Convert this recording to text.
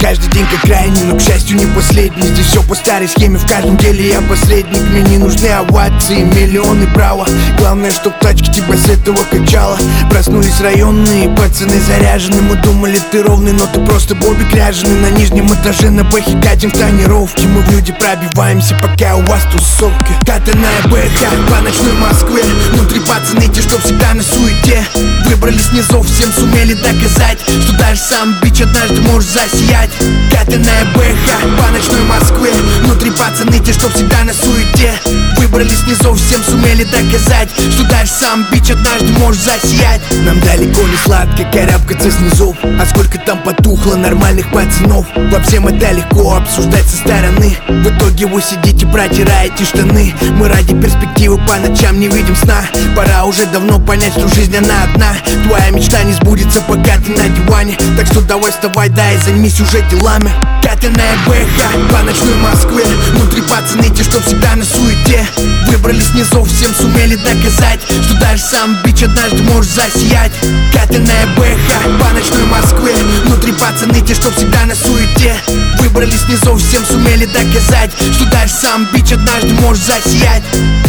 Каждый день как крайний, но, к счастью, не последний. Здесь все по старой схеме, в каждом деле я посредник. Мне не нужны овации, миллионы права. Главное, чтоб тачки тебя с этого качало. Проснулись районные пацаны заряжены. Мы думали, ты ровный, но ты просто бобик ряженый. На нижнем этаже на бэхе катим в тонировке. Мы в люди пробиваемся, пока у вас тусовки. Катаная бэха по ночной Москве. Внутри пацаны те, что всегда на суете. Выбрались с низов, всем сумели доказать, что даже сам бич однажды может засиять. Катаная бэха по ночной Москве. Внутри пацаны те, что всегда на суете. Выбрались с низов, всем сумели доказать, что даже сам бич однажды может засиять. Нам далеко не сладко карабкаться с низов. А сколько там потухло нормальных пацанов. Во всем это легко обсуждать со стороны. В итоге вы сидите, протираете штаны. Мы ради перспективы по ночам не видим сна. Пора уже давно понять, что жизнь она одна. Твоя мечта не сбудется, пока ты на диване. Так что давай вставай, да, и займись уже делами. Катаная бэха по ночной Москве. Внутри пацаны те, что всегда на суете. Выбрались с низов, всем сумели доказать, что даже сам бич однажды может засиять. Катаная бэха по ночной Москве. Внутри пацаны те, что всегда на суете. Выбрались с низов, всем сумели доказать, что даже сам бич однажды может засиять.